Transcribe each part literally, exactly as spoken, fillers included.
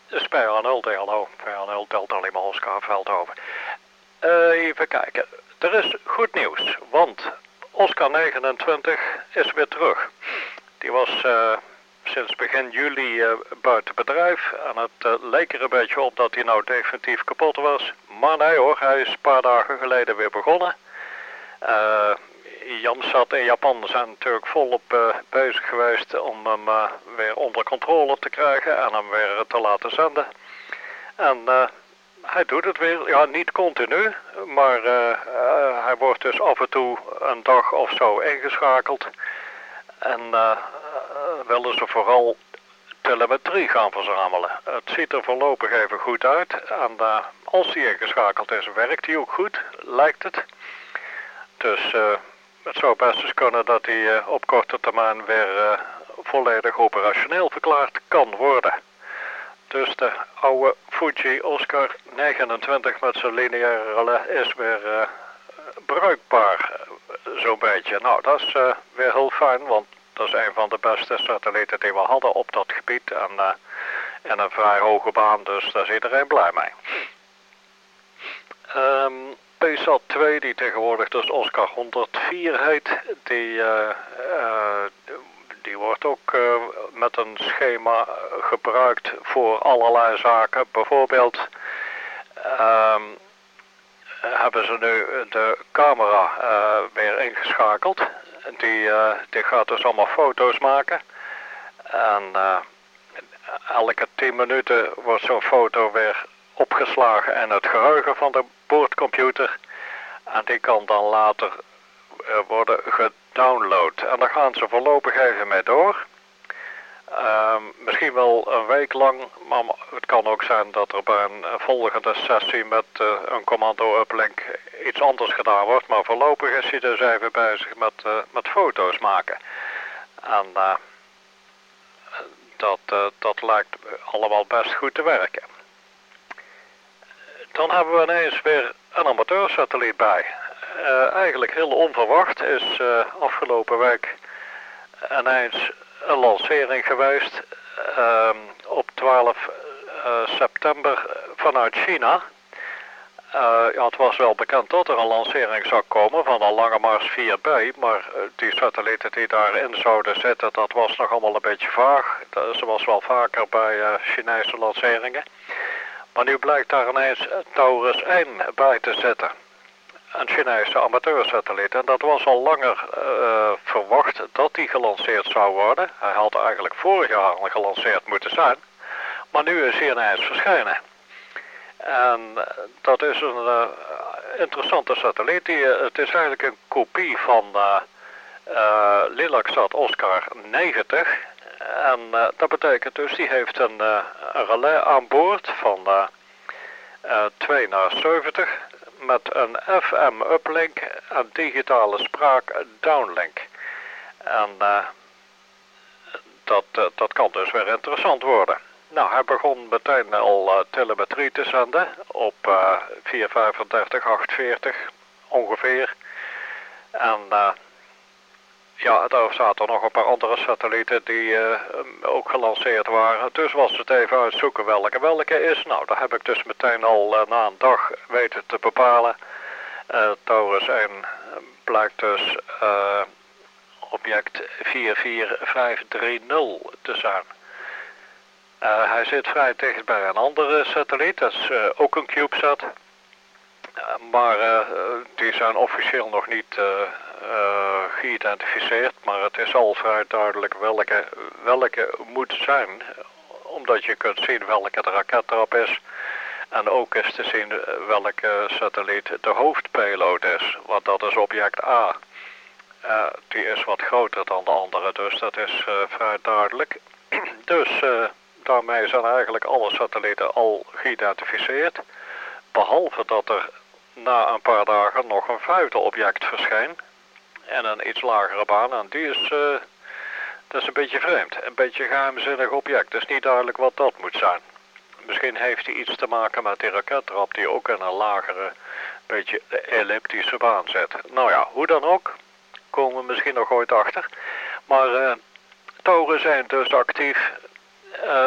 P R nul D L O, P R nul Delta Lima Oscar Veldhoven. Uh, even kijken, er is goed nieuws, want Oscar negenentwintig is weer terug. Die was uh, sinds begin juli uh, buiten bedrijf en het uh, leek er een beetje op dat hij nou definitief kapot was. Maar nee hoor, hij is een paar dagen geleden weer begonnen. Uh, Jamsat in Japan zijn natuurlijk volop uh, bezig geweest om hem uh, weer onder controle te krijgen en hem weer te laten zenden. En uh, hij doet het weer, ja niet continu, maar uh, uh, hij wordt dus af en toe een dag of zo ingeschakeld. En uh, uh, willen ze vooral telemetrie gaan verzamelen. Het ziet er voorlopig even goed uit en uh, als hij ingeschakeld is werkt hij ook goed, lijkt het. Dus uh, het zou best eens kunnen dat hij uh, op korte termijn weer uh, volledig operationeel verklaard kan worden. Dus de oude Fuji Oscar negenentwintig met zijn lineaire relais is weer uh, bruikbaar, uh, zo'n beetje. Nou, dat is uh, weer heel fijn, want dat is een van de beste satellieten die we hadden op dat gebied. En uh, in een vrij hoge baan, dus daar is iedereen blij mee. Um, P S A T twee, die tegenwoordig dus Oscar honderdvier heet, die, uh, uh, die wordt ook uh, met een schema gebruikt voor allerlei zaken. Bijvoorbeeld um, hebben ze nu de camera uh, weer ingeschakeld. Die, uh, die gaat dus allemaal foto's maken. En uh, elke tien minuten wordt zo'n foto weer opgeslagen in het geheugen van de boordcomputer. En die kan dan later uh, worden gedownload. En daar gaan ze voorlopig even mee door. Uh, misschien wel een week lang, maar het kan ook zijn dat er bij een volgende sessie met uh, een commando uplink iets anders gedaan wordt. Maar voorlopig is hij dus even bezig met, uh, met foto's maken. En uh, dat, uh, dat lijkt allemaal best goed te werken. Dan hebben we ineens weer een amateursatelliet bij. Uh, eigenlijk heel onverwacht is uh, afgelopen week ineens een lancering geweest uh, op twaalf september vanuit China. Uh, ja, het was wel bekend dat er een lancering zou komen van een Lange Mars vier B, maar uh, die satellieten die daarin zouden zitten, dat was nog allemaal een beetje vaag. Dat was wel vaker bij uh, Chinese lanceringen. Maar nu blijkt daar ineens Taurus één bij te zitten. Een Chinese amateursatelliet. En dat was al langer uh, verwacht dat die gelanceerd zou worden. Hij had eigenlijk vorig jaar al gelanceerd moeten zijn. Maar nu is hij ineens verschenen. En uh, dat is een uh, interessante satelliet. Die, uh, het is eigenlijk een kopie van uh, uh, Lilacsat Oscar negentig. En uh, dat betekent dus, die heeft een, uh, een relais aan boord van uh, uh, twee naar zeventig met een F M uplink en digitale spraak downlink. En uh, dat, uh, dat kan dus weer interessant worden. Nou, hij begon meteen al uh, telemetrie te zenden op uh, vierhonderdvijfendertig achtveertig ongeveer. En uh, ja, daar zaten nog een paar andere satellieten die uh, ook gelanceerd waren. Dus was het even uitzoeken welke welke is. Nou, dat heb ik dus meteen al uh, na een dag weten te bepalen. Uh, Taurus één blijkt dus uh, object vier vier vijf drie nul te zijn. Uh, hij zit vrij dicht bij een andere satelliet, dat is uh, ook een CubeSat. Uh, maar uh, die zijn officieel nog niet uh, uh, geïdentificeerd, maar het is al vrij duidelijk welke, welke moet zijn, omdat je kunt zien welke de rakettrap is. En ook is te zien welke satelliet de hoofdpayload is, want dat is object A. Uh, die is wat groter dan de andere, dus dat is uh, vrij duidelijk. Dus uh, daarmee zijn eigenlijk alle satellieten al geïdentificeerd. Behalve dat er na een paar dagen nog een vijfde object verscheen. En een iets lagere baan. En die is, uh, dat is een beetje vreemd. Een beetje geheimzinnig object. Het is niet duidelijk wat dat moet zijn. Misschien heeft hij iets te maken met die rakettrap die ook in een lagere, beetje elliptische baan zit. Nou ja, hoe dan ook. Komen we misschien nog ooit achter. Maar uh, Taurus zijn dus actief. Uh,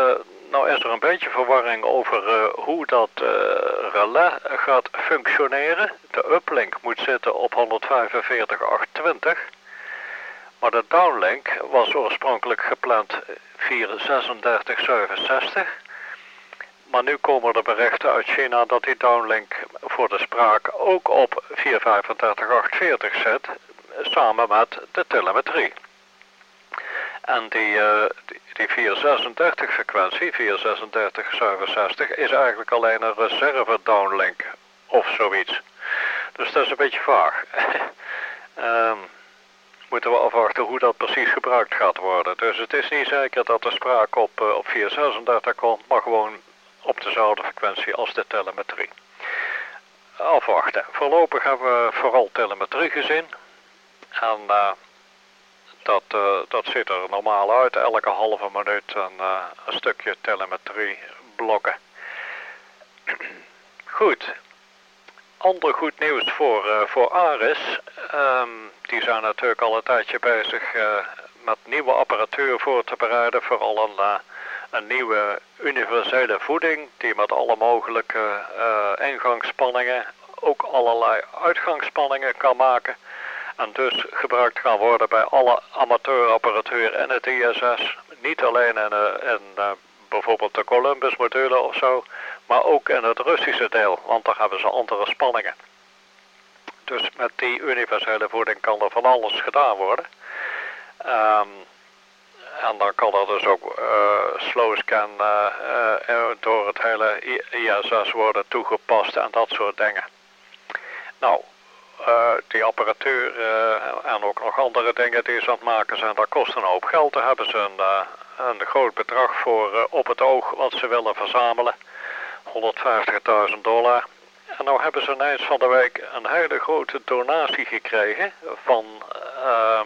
nou is er een beetje verwarring over uh, hoe dat uh, relais gaat functioneren. De uplink moet zitten op honderdvijfenveertig punten achthonderdtwintig. Maar de downlink was oorspronkelijk gepland via zesendertig zevenenzestig. Maar nu komen er berichten uit China dat die downlink voor de spraak ook op vierhonderdvijfendertig punten achtenveertig zit, samen met de telemetrie. En die, uh, die, die vierhonderdzesendertig frequentie, vierhonderdzesendertig zevenenzestig, is eigenlijk alleen een reserve downlink of zoiets. Dus dat is een beetje vaag. um, moeten we afwachten hoe dat precies gebruikt gaat worden. Dus het is niet zeker dat de spraak op, uh, op vierhonderdzesendertig komt, maar gewoon op dezelfde frequentie als de telemetrie. Afwachten. Voorlopig hebben we vooral telemetrie gezien. En uh, dat, uh, dat ziet er normaal uit. Elke halve minuut een, uh, een stukje telemetrie blokken. Goed. Ander goed nieuws voor, uh, voor ARIS. Um, die zijn natuurlijk al een tijdje bezig uh, met nieuwe apparatuur voor te bereiden. Vooral een, uh, een nieuwe universele voeding die met alle mogelijke uh, ingangsspanningen ook allerlei uitgangsspanningen kan maken. En dus gebruikt gaan worden bij alle amateurapparatuur in het I S S. Niet alleen in, uh, in uh, bijvoorbeeld de Columbus module of zo, maar ook in het Russische deel, want daar hebben ze andere spanningen. Dus met die universele voeding kan er van alles gedaan worden. Um, en dan kan er dus ook uh, slow scan uh, uh, door het hele I S S worden toegepast en dat soort dingen. Nou, uh, die apparatuur uh, en ook nog andere dingen die ze aan het maken zijn, dat kost een hoop geld. Daar hebben ze een, uh, een groot bedrag voor uh, op het oog wat ze willen verzamelen. honderdvijftigduizend dollar. En nou hebben ze ineens van de week een hele grote donatie gekregen van uh,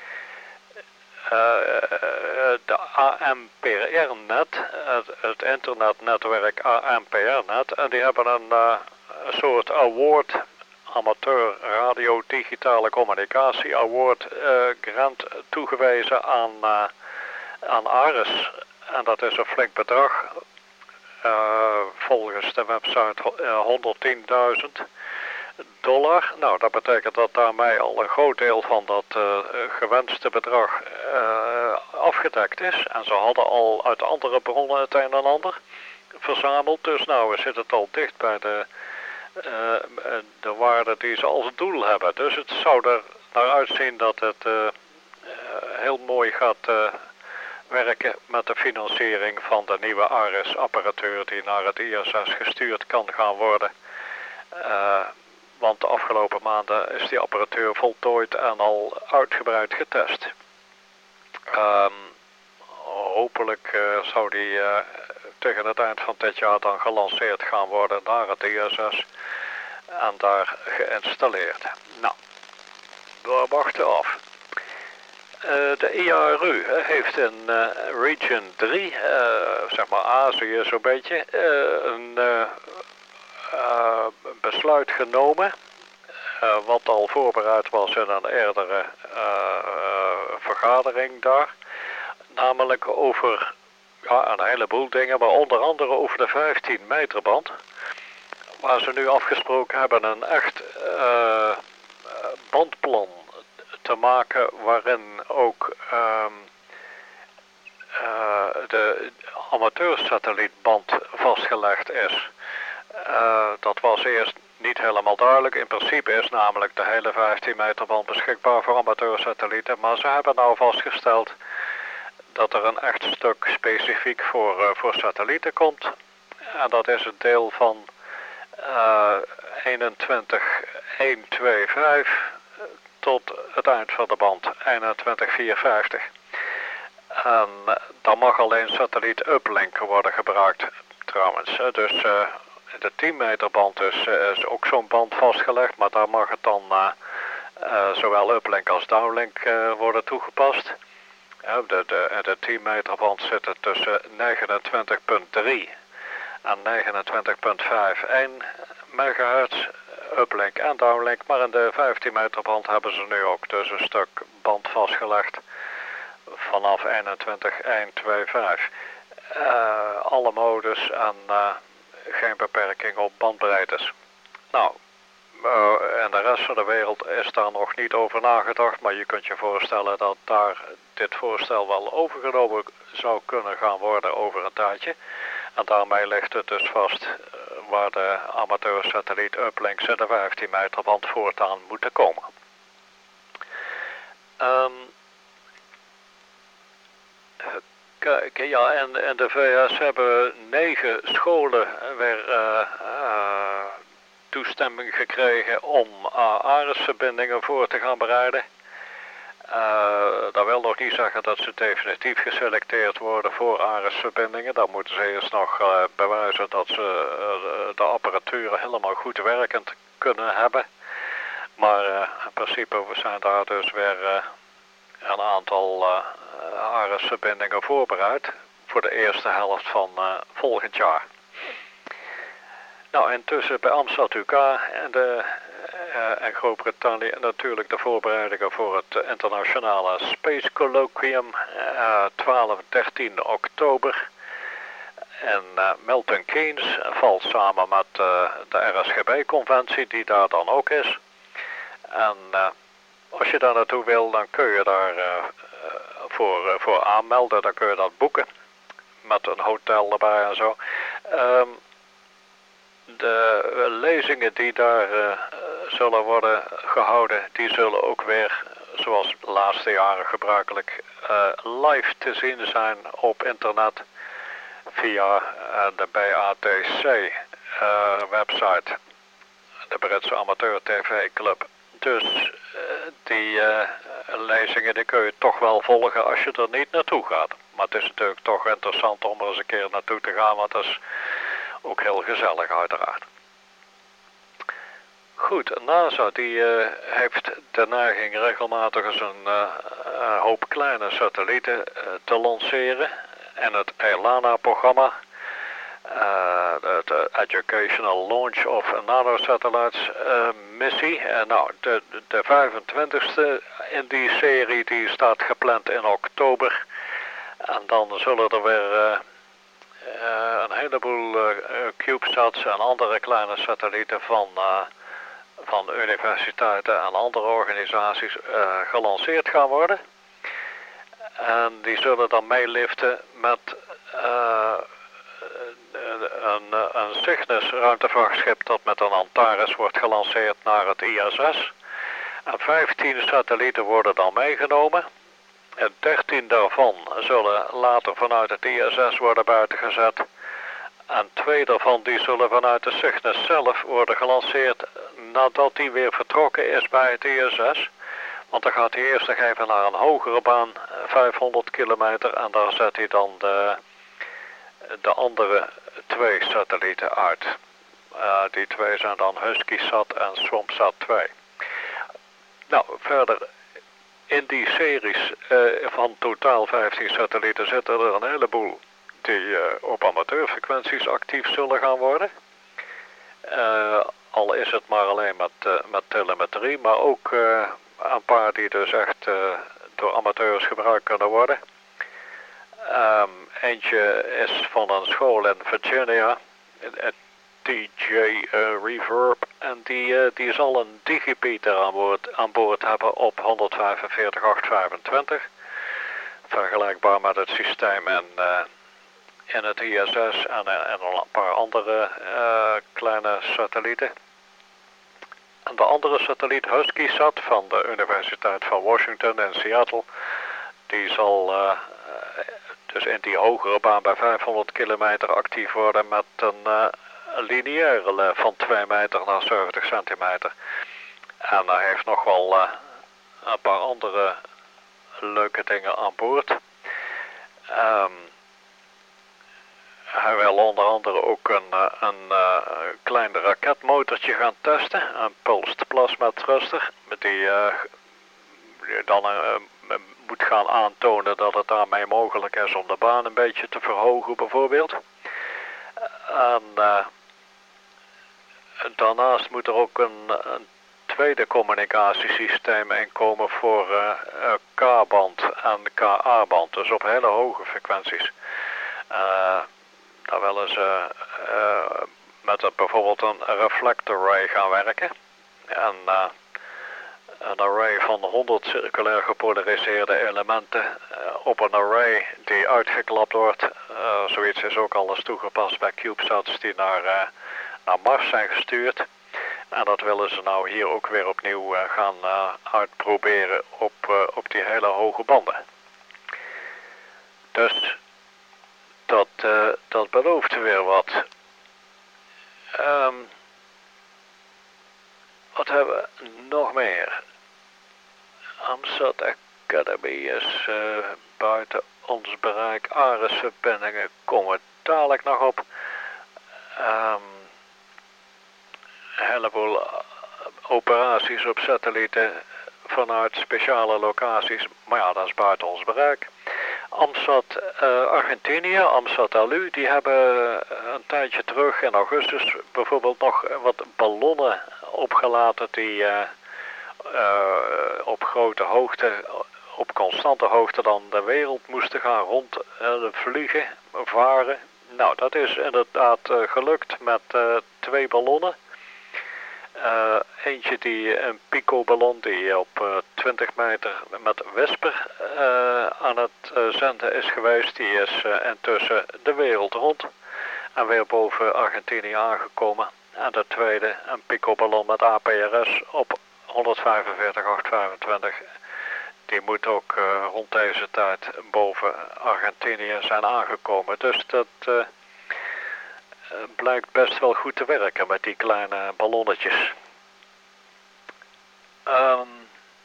uh, de A M P R-net, het, het internetnetwerk A M P R-net. En die hebben een, uh, een soort award, amateur radio digitale communicatie award uh, grant toegewezen aan, uh, aan ARIS. En dat is een flink bedrag. Uh, volgens de website uh, honderdtienduizend dollar. Nou, dat betekent dat daarmee al een groot deel van dat uh, gewenste bedrag uh, afgedekt is. En ze hadden al uit andere bronnen het een en ander verzameld. Dus nou zit het al dicht bij de, uh, de waarde die ze als doel hebben. Dus het zou er naar uitzien dat het uh, uh, heel mooi gaat uh, werken met de financiering van de nieuwe ARIS-apparatuur die naar het I S S gestuurd kan gaan worden. Uh, want de afgelopen maanden is die apparatuur voltooid en al uitgebreid getest. Um, hopelijk uh, zou die uh, tegen het eind van dit jaar dan gelanceerd gaan worden naar het I S S en daar geïnstalleerd. Nou, we wachten af. Uh, de I A R U heeft in uh, Region drie, uh, zeg maar Azië zo'n beetje, uh, een uh, uh, besluit genomen, uh, wat al voorbereid was in een eerdere uh, uh, vergadering daar, namelijk over ja, een heleboel dingen, maar onder andere over de vijftien meter band, waar ze nu afgesproken hebben een echt uh, bandplan te maken waarin ook um, uh, de amateursatellietband vastgelegd is. Uh, dat was eerst niet helemaal duidelijk. In principe is namelijk de hele vijftien meter band beschikbaar voor amateursatellieten, maar ze hebben nou vastgesteld dat er een echt stuk specifiek voor, uh, voor satellieten komt. En dat is het deel van uh, eenentwintig honderdvijfenveertig tot het eind van de band, eenentwintig vierhonderdvijftig. En dan mag alleen satelliet uplink worden gebruikt trouwens. Dus uh, de tien meter band is, uh, is ook zo'n band vastgelegd, maar daar mag het dan uh, uh, zowel uplink als downlink uh, worden toegepast. Uh, de, de, de tien meter band zit er tussen negenentwintig komma drie en negenentwintig komma vijfenvijftig megahertz. Uplink en downlink, maar in de vijftien meter band hebben ze nu ook dus een stuk band vastgelegd vanaf eenentwintig honderdvijfenveertig. uh, alle modus en uh, geen beperking op bandbreedtes. Nou, uh, en de rest van de wereld is daar nog niet over nagedacht, maar je kunt je voorstellen dat daar dit voorstel wel overgenomen zou kunnen gaan worden over een tijdje. En daarmee ligt het dus vast uh, waar de amateursatelliet uplinks in de vijftien meter band voortaan moeten komen. Um, Kijk, ja, en, en de V S hebben negen scholen weer uh, uh, toestemming gekregen om uh, ARES-verbindingen voor te gaan bereiden. Uh, dat wil nog niet zeggen dat ze definitief geselecteerd worden voor ARES-verbindingen. Dan moeten ze eerst nog uh, bewijzen dat ze uh, de apparatuur helemaal goed werkend kunnen hebben. Maar uh, in principe zijn daar dus weer uh, een aantal uh, ARES-verbindingen voorbereid voor de eerste helft van uh, volgend jaar. Nou, intussen bij Amsterdam U K en, de, uh, en Groot-Brittannië natuurlijk de voorbereidingen voor het internationale Space Colloquium uh, twaalf en dertien oktober. En uh, Milton Keynes valt samen met uh, de R S G B-conventie die daar dan ook is. En uh, als je daar naartoe wil, dan kun je daar uh, voor, uh, voor aanmelden, dan kun je dat boeken. Met een hotel erbij en zo. Um, de lezingen die daar uh, zullen worden gehouden, die zullen ook weer, zoals de laatste jaren gebruikelijk, uh, live te zien zijn op internet via uh, de B A T C uh, website, de Britse Amateur T V Club. Dus uh, die uh, lezingen die kun je toch wel volgen als je er niet naartoe gaat. Maar het is natuurlijk toch interessant om er eens een keer naartoe te gaan, want dat is ook heel gezellig uiteraard. Goed, NASA die uh, heeft de neiging regelmatig eens een uh, uh, hoop kleine satellieten uh, te lanceren. En het ELANA-programma, uh, de Educational Launch of Nanosatellites uh, missie. Uh, nou, de, de vijfentwintigste in die serie die staat gepland in oktober. En dan zullen er weer uh, uh, een heleboel uh, CubeSats en andere kleine satellieten van, uh, van de universiteiten en andere organisaties uh, gelanceerd gaan worden. En die zullen dan meeliften met uh, een, een Cygnus ruimtevaartschip dat met een Antares wordt gelanceerd naar het I S S. En vijftien satellieten worden dan meegenomen. En dertien daarvan zullen later vanuit het I S S worden buitengezet. En twee daarvan die zullen vanuit de Cygnus zelf worden gelanceerd nadat die weer vertrokken is bij het I S S. Want dan gaat hij eerst nog even naar een hogere baan, vijfhonderd kilometer, en daar zet hij dan de, de andere twee satellieten uit. Uh, die twee zijn dan HuskySat en SwampSat twee. Nou, verder in die series uh, van totaal vijftien satellieten zitten er een heleboel die uh, op amateurfrequenties actief zullen gaan worden. Uh, al is het maar alleen met, uh, met telemetrie, maar ook uh, een paar die dus echt uh, door amateurs gebruikt kunnen worden. Um, eentje is van een school in Virginia, T J uh, Reverb, en die, uh, die zal een digipeater aan boord, aan boord hebben op honderdvijfenveertig achthonderdvijfentwintig. Vergelijkbaar met het systeem in, uh, in het I S S en, en een paar andere uh, kleine satellieten. En de andere satelliet HuskySat van de Universiteit van Washington in Seattle, die zal uh, dus in die hogere baan bij vijfhonderd kilometer actief worden met een uh, lineaire van twee meter naar zeventig centimeter. En hij heeft nog wel uh, een paar andere leuke dingen aan boord. Um, Hij wil onder andere ook een, een, een uh, klein raketmotortje gaan testen, een pulsed plasma thruster, die uh, dan uh, moet gaan aantonen dat het daarmee mogelijk is om de baan een beetje te verhogen bijvoorbeeld. En uh, daarnaast moet er ook een, een tweede communicatiesysteem inkomen voor uh, K-band en K A-band, dus op hele hoge frequenties. Uh, daar willen ze uh, met een, bijvoorbeeld een reflector array gaan werken. En uh, een array van honderd circulair gepolariseerde elementen uh, op een array die uitgeklapt wordt. Uh, zoiets is ook al eens toegepast bij CubeSats die naar, uh, naar Mars zijn gestuurd. En dat willen ze nou hier ook weer opnieuw uh, gaan uh, uitproberen op, uh, op die hele hoge banden. Dus dat, uh, dat belooft weer wat. Um, wat hebben we nog meer? Amsat Academy is uh, buiten ons bereik. Ares-verbindingen komen dadelijk nog op. Um, een heleboel operaties op satellieten vanuit speciale locaties. Maar ja, dat is buiten ons bereik. Amsat uh, Argentinië, Amsat Alu, die hebben een tijdje terug in augustus bijvoorbeeld nog wat ballonnen opgelaten die uh, uh, op grote hoogte, op constante hoogte dan de wereld moesten gaan rond uh, vliegen, varen. Nou, dat is inderdaad uh, gelukt met uh, twee ballonnen. Uh, eentje die een picoballon die op uh, twintig meter met Wesper uh, aan het uh, zenden is geweest. Die is uh, intussen de wereld rond en weer boven Argentinië aangekomen. En de tweede, een picoballon met A P R S op honderdvijfenveertig achthonderdvijfentwintig. Die moet ook uh, rond deze tijd boven Argentinië zijn aangekomen. Dus dat uh, blijkt best wel goed te werken met die kleine ballonnetjes. Um,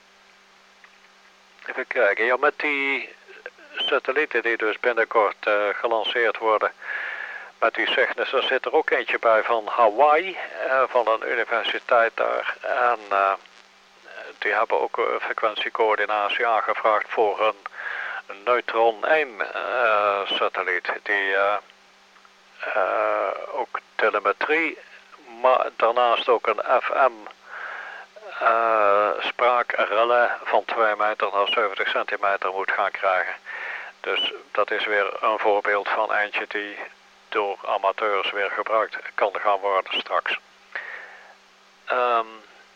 even kijken, ja, met die satellieten die dus binnenkort uh, gelanceerd worden, met die Cygnus, er zit er ook eentje bij van Hawaii, uh, van een universiteit daar. En uh, die hebben ook uh, frequentiecoördinatie aangevraagd voor een, een Neutron één uh, satelliet, die uh, uh, ook telemetrie, maar daarnaast ook een F M uh, spraakrelais van twee meter naar zeventig centimeter moet gaan krijgen. Dus dat is weer een voorbeeld van eentje die door amateurs weer gebruikt kan gaan worden straks. Um,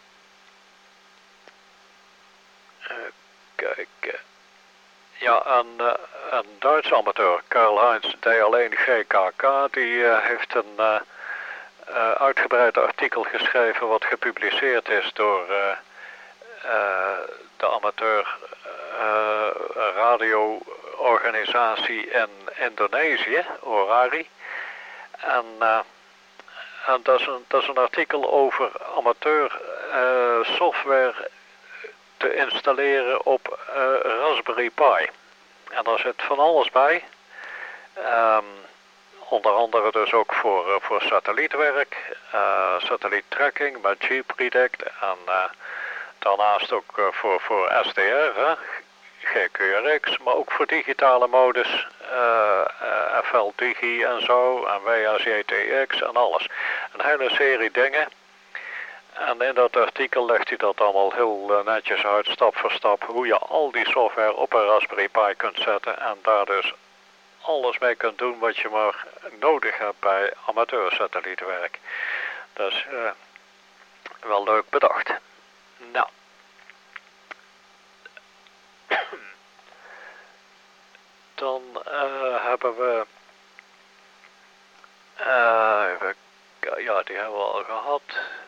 Kijk. Ja, een, uh, een Duitse amateur, Karl-Heinz D L één G K K, die uh, heeft een uh, uh, uitgebreid artikel geschreven wat gepubliceerd is door uh, uh, de amateur uh, radio-organisatie in Indonesië, Orari. En, uh, en dat, is een, dat is een artikel over amateur uh, software te installeren op uh, Raspberry Pi. En daar zit van alles bij. Um, onder andere dus ook voor, uh, voor satellietwerk, uh, satelliettracking met G-Predict en uh, daarnaast ook uh, voor, voor S D R, hè, G Q R X, maar ook voor digitale modus, uh, uh, F L Digi en zo, en W A S J T X en alles. Een hele serie dingen. En in dat artikel legt hij dat allemaal heel netjes uit, stap voor stap, hoe je al die software op een Raspberry Pi kunt zetten en daar dus alles mee kunt doen wat je maar nodig hebt bij amateursatellietwerk. Dat is uh, wel leuk bedacht. Nou. Dan uh, hebben we... Uh, even, ja, die hebben we al gehad.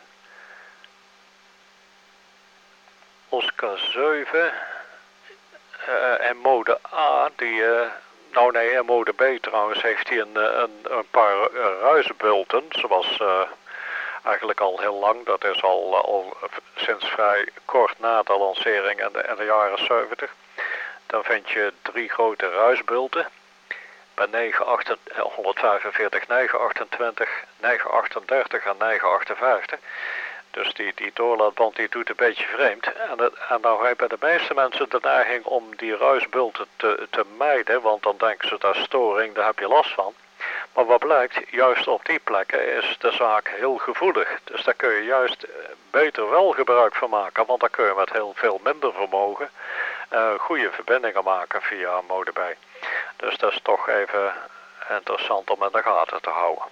Oscar zeven uh, en mode A, die, uh, nou nee, en mode B trouwens, heeft hij een, een, een paar uh, ruisbulten, zoals uh, eigenlijk al heel lang, dat is al, uh, al sinds vrij kort na de lancering in de, in de jaren zeventig. Dan vind je drie grote ruisbulten, bij honderdvijfenveertig, negenhonderdachtentwintig, negenhonderdachtendertig en negenhonderdachtenvijftig. Dus die, die doorlaatband die doet een beetje vreemd. En, het, en nou hebben de meeste mensen de neiging om die ruisbulten te, te mijden. Want dan denken ze dat is storing, daar heb je last van. Maar wat blijkt, juist op die plekken is de zaak heel gevoelig. Dus daar kun je juist beter wel gebruik van maken. Want dan kun je met heel veel minder vermogen uh, goede verbindingen maken via modem. Dus dat is toch even interessant om in de gaten te houden.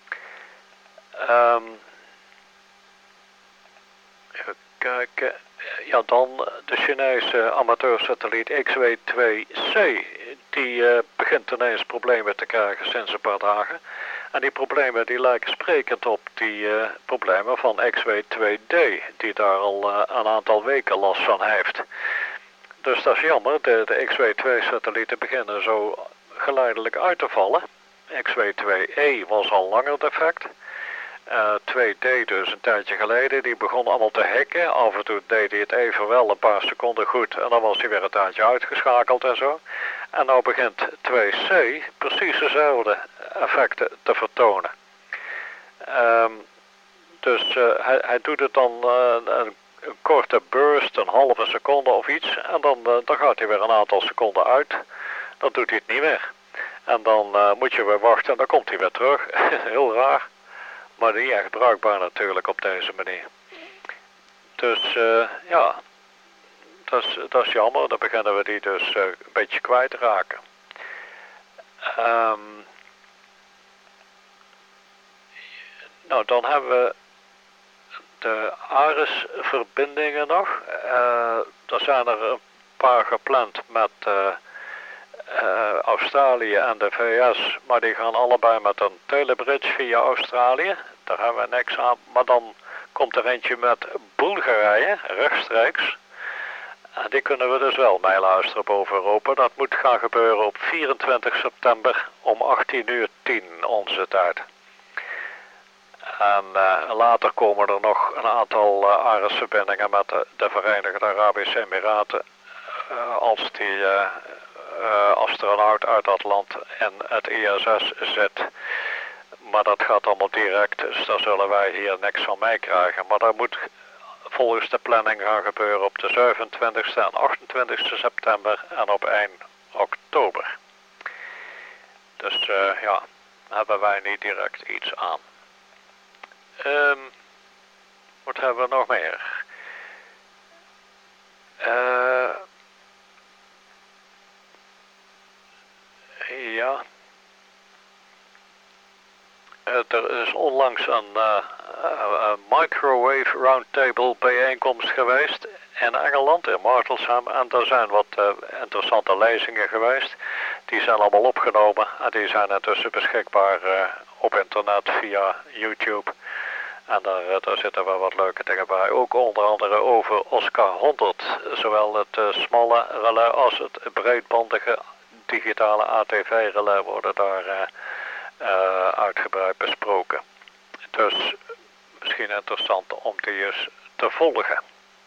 Um, even kijken. Ja, dan de Chinese amateursatelliet X W twee C. Die uh, begint ineens problemen te krijgen sinds een paar dagen. En die problemen die lijken sprekend op die uh, problemen van X W twee D. Die daar al uh, een aantal weken last van heeft. Dus dat is jammer. De, de X W twee satellieten beginnen zo geleidelijk uit te vallen. X W twee E was al langer defect. Uh, twee D dus een tijdje geleden, die begon allemaal te hacken. Af en toe deed hij het even wel een paar seconden goed en dan was hij weer een tijdje uitgeschakeld en zo. En nou begint twee C precies dezelfde effecten te vertonen. Um, dus uh, hij, hij doet het dan uh, een, een korte burst, een halve seconde of iets. En dan, uh, dan gaat hij weer een aantal seconden uit. Dan doet hij het niet meer. En dan uh, moet je weer wachten en dan komt hij weer terug. Heel raar. Maar niet echt bruikbaar natuurlijk op deze manier. Dus uh, ja, dat is, dat is jammer. Dan beginnen we die dus uh, een beetje kwijtraken. Um, nou, dan hebben we de ARIS-verbindingen nog. Uh, er zijn er een paar gepland met uh, uh, Australië en de V S. Maar die gaan allebei met een telebridge via Australië. Daar hebben we niks aan. Maar dan komt er eentje met Bulgarije, rechtstreeks. En die kunnen we dus wel meeluisteren boven Europa. Dat moet gaan gebeuren op vierentwintig september om achttien uur tien onze tijd. En uh, later komen er nog een aantal uh, ARIS-verbindingen met de, de Verenigde Arabische Emiraten. Uh, als die uh, uh, astronaut uit dat land in het I S S zit. Maar dat gaat allemaal direct, dus daar zullen wij hier niks van meekrijgen. Maar dat moet volgens de planning gaan gebeuren op de zevenentwintigste en achtentwintigste september en op één oktober. Dus uh, ja, hebben wij niet direct iets aan. Um, wat hebben we nog meer? Uh, ja... Uh, er is onlangs een uh, uh, microwave roundtable bijeenkomst geweest in Engeland, in Martlesham. En er zijn wat uh, interessante lezingen geweest. Die zijn allemaal opgenomen en die zijn intussen beschikbaar uh, op internet via YouTube. En daar, uh, daar zitten wel wat leuke dingen bij. Ook onder andere over Oscar honderd. Zowel het uh, smalle relais als het breedbandige digitale A T V-relais worden daar... Uh, Uh, uitgebreid besproken. Dus misschien interessant om die eens te volgen.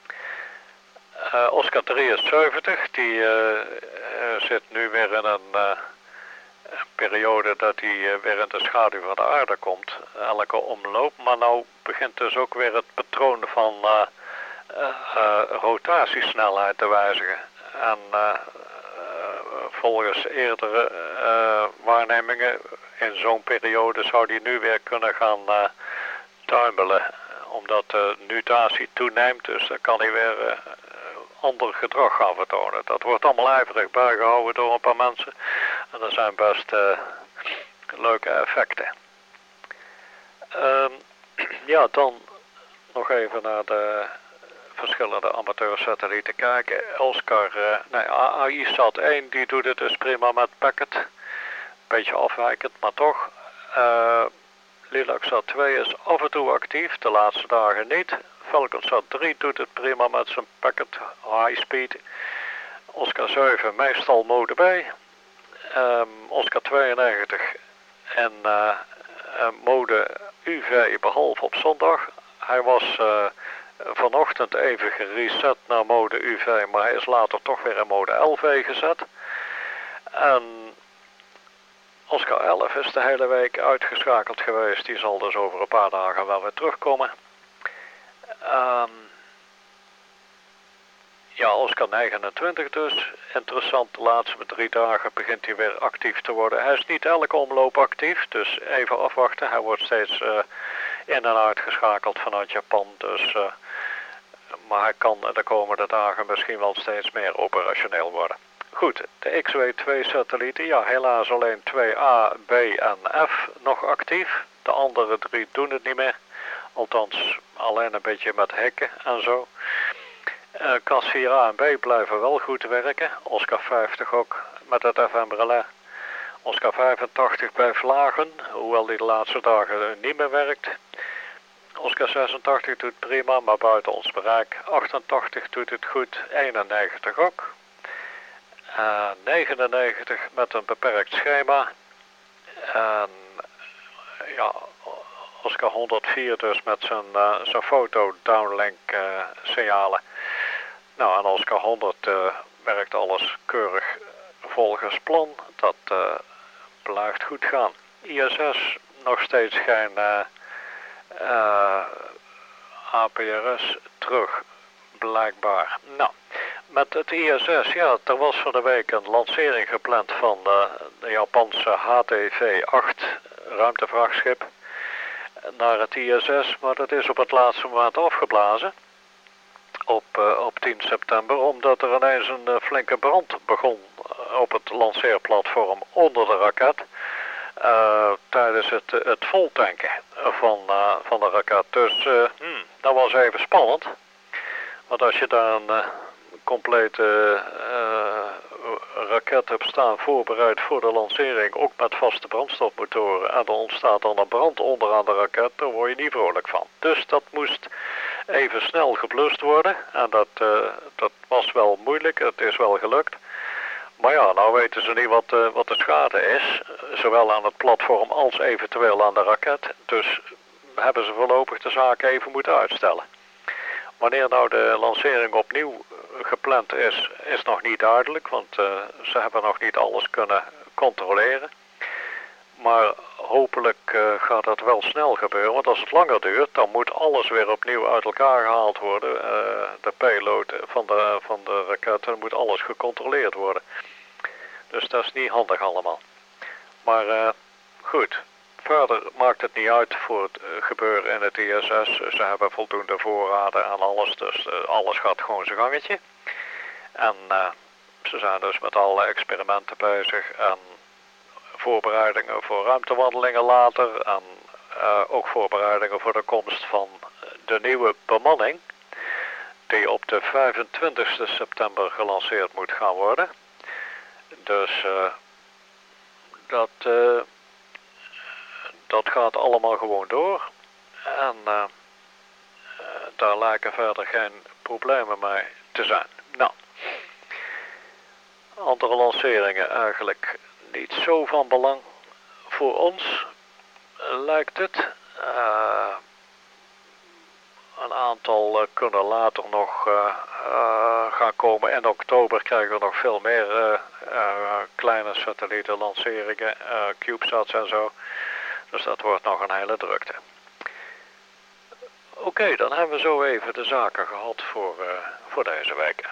Uh, Oscar drieënzeventig, die uh, uh, zit nu weer in een, uh, een periode dat hij uh, weer in de schaduw van de aarde komt. Elke omloop, maar nou begint dus ook weer het patroon van uh, uh, uh, rotatiesnelheid te wijzigen. En uh, uh, volgens eerdere uh, waarnemingen in zo'n periode zou die nu weer kunnen gaan uh, tuimelen. Omdat de mutatie toeneemt, dus dan kan hij weer uh, ander gedrag gaan vertonen. Dat wordt allemaal ijverig bijgehouden door een paar mensen. En dat zijn best uh, leuke effecten. Um, ja, dan nog even naar de verschillende amateursatellieten kijken. Oscar, uh, nee, A I SAT één, die doet het dus prima met Packet. Beetje afwijkend, maar toch. Uh, Lilacsat twee is af en toe actief, de laatste dagen niet. Falconsat drie doet het prima met zijn packet high speed. Oscar zeven meestal mode B. Um, Oscar tweeënnegentig en uh, uh, mode U V behalve op zondag. Hij was uh, vanochtend even gereset naar mode U V, maar hij is later toch weer in mode L V gezet. En Oscar elf is de hele week uitgeschakeld geweest. Die zal dus over een paar dagen wel weer terugkomen. Um, ja, Oscar negenentwintig dus. Interessant, de laatste drie dagen begint hij weer actief te worden. Hij is niet elke omloop actief, dus even afwachten. Hij wordt steeds uh, in en uitgeschakeld vanuit Japan. Dus, uh, maar hij kan de komende dagen misschien wel steeds meer operationeel worden. goed, de X W twee satellieten, ja helaas alleen twee A, B en F nog actief. De andere drie doen het niet meer. Althans, alleen een beetje met hekken en zo. Uh, C A S vier A en B blijven wel goed werken. Oscar vijftig ook met het F M relais. Oscar vijfentachtig bij vlagen, hoewel die de laatste dagen niet meer werkt. Oscar zesentachtig doet prima, maar buiten ons bereik. achtentachtig doet het goed, eenennegentig ook. Uh, negenennegentig met een beperkt schema. En ja, Oscar honderdvier dus met zijn, uh, zijn foto downlink uh, signalen. Nou, en Oscar honderd uh, werkt alles keurig volgens plan. Dat uh, blijft goed gaan. I S S nog steeds geen uh, uh, A P R S terug, blijkbaar. Nou, met het I S S, ja, er was van de week een lancering gepland van uh, de Japanse H T V acht ruimtevrachtschip naar het I S S, maar dat is op het laatste moment afgeblazen. Op, uh, op tien september, omdat er ineens een uh, flinke brand begon op het lanceerplatform onder de raket. Uh, tijdens het, het voltanken van, uh, van de raket. Dus uh, hmm, dat was even spannend. Want als je daar een uh, complete uh, raket hebt staan voorbereid voor de lancering, ook met vaste brandstofmotoren, en er ontstaat dan een brand onderaan de raket, daar word je niet vrolijk van. Dus dat moest even snel geblust worden. En dat, uh, dat was wel moeilijk, het is wel gelukt. Maar ja, nou weten ze niet wat, uh, wat de schade is, zowel aan het platform als eventueel aan de raket. Dus hebben ze voorlopig de zaak even moeten uitstellen. Wanneer nou de lancering opnieuw gepland is, is nog niet duidelijk, want uh, ze hebben nog niet alles kunnen controleren. Maar hopelijk uh, gaat dat wel snel gebeuren, want als het langer duurt, dan moet alles weer opnieuw uit elkaar gehaald worden. Uh, de payload van de, van de raket, dan moet alles gecontroleerd worden. Dus dat is niet handig allemaal. Maar uh, goed, verder maakt het niet uit voor het uh, gebeuren in het I S S. Ze hebben voldoende voorraden en alles, dus uh, alles gaat gewoon zijn gangetje. En uh, ze zijn dus met alle experimenten bezig en voorbereidingen voor ruimtewandelingen later en uh, ook voorbereidingen voor de komst van de nieuwe bemanning die op de vijfentwintigste september gelanceerd moet gaan worden. Dus uh, dat, uh, dat gaat allemaal gewoon door en uh, uh, daar lijken verder geen problemen mee te zijn. Nou, andere lanceringen eigenlijk niet zo van belang voor ons, lijkt het. Uh, een aantal uh, kunnen later nog uh, uh, gaan komen. In oktober krijgen we nog veel meer uh, uh, kleine satellietenlanceringen, uh, CubeSats en zo. Dus dat wordt nog een hele drukte. Oké, okay, dan hebben we zo even de zaken gehad voor, uh, voor deze week.